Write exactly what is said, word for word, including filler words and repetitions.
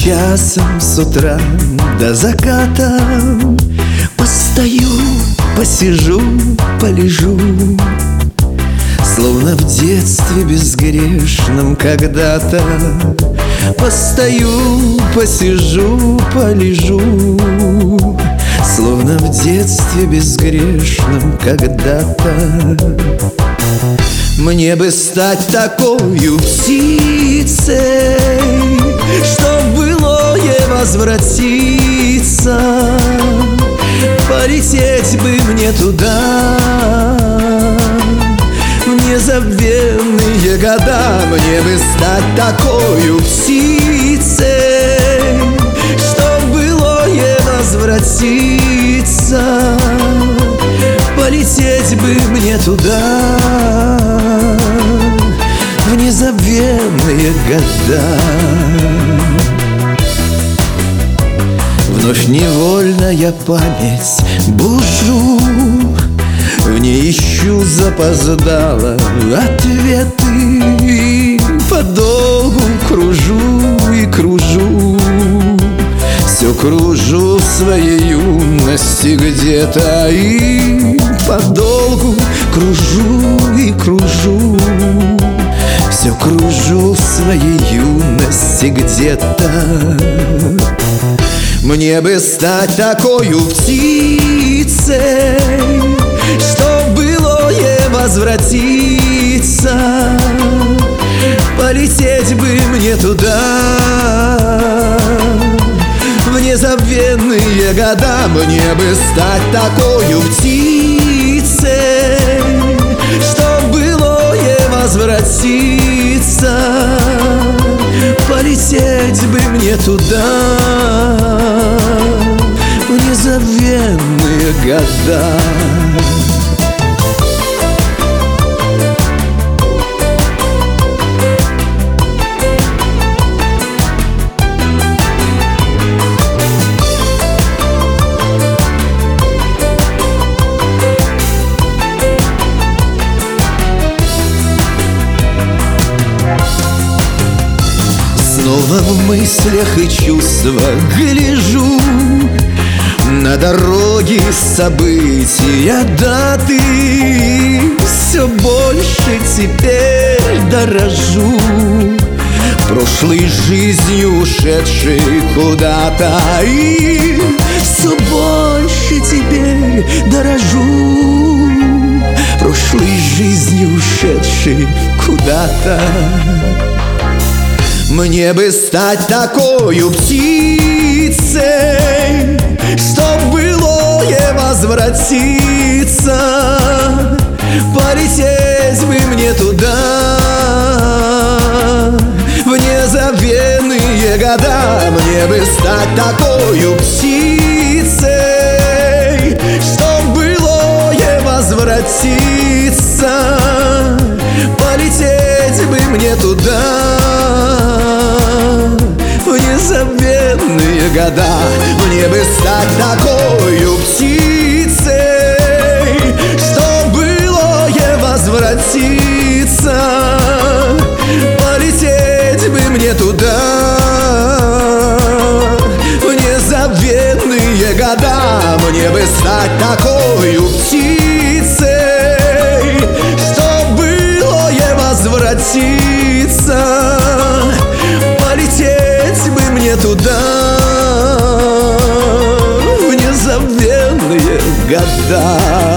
часом с утра до заката постою, посижу, полежу, словно в детстве безгрешном когда-то. Постою, посижу, полежу, словно в детстве безгрешном когда-то. Мне бы стать такою птицей, чтоб былое возвратиться, полететь бы мне туда, в незабвенные года. Мне бы стать такою птицей, чтоб былое возвратиться, полететь бы мне туда, в незабвенные года. Вновь невольная память бужу, в ней ищу запоздало ответы, подолгу кружу и кружу, все кружу в своей юности где-то, и подолгу кружу и кружу, все кружу в своей юности где-то. Мне бы стать такою птицей, чтоб былое возвратиться, полететь бы мне туда, в незабвенные года. Мне бы стать такою птицей, чтоб былое возвратиться, полететь бы мне туда, в незабвенные года. Снова в мыслях и чувствах гляжу на дороги, события, даты. Все больше теперь дорожу прошлой жизнью, ушедшей куда-то, и все больше теперь дорожу прошлой жизнью, ушедшей куда-то. Мне бы стать такою птицей, чтоб былое возвратиться, полететь бы мне туда, в незабвенные года. Мне бы стать такою птицей, чтоб былое возвратиться, полететь бы мне туда, в незабвенные года. Мне бы стать такою птицей, чтоб былое возвратиться, полететь бы мне туда, в незабвенные года. Мне бы стать такою птицей, чтоб былое возвратиться, полететь бы мне туда, в незабвенные года.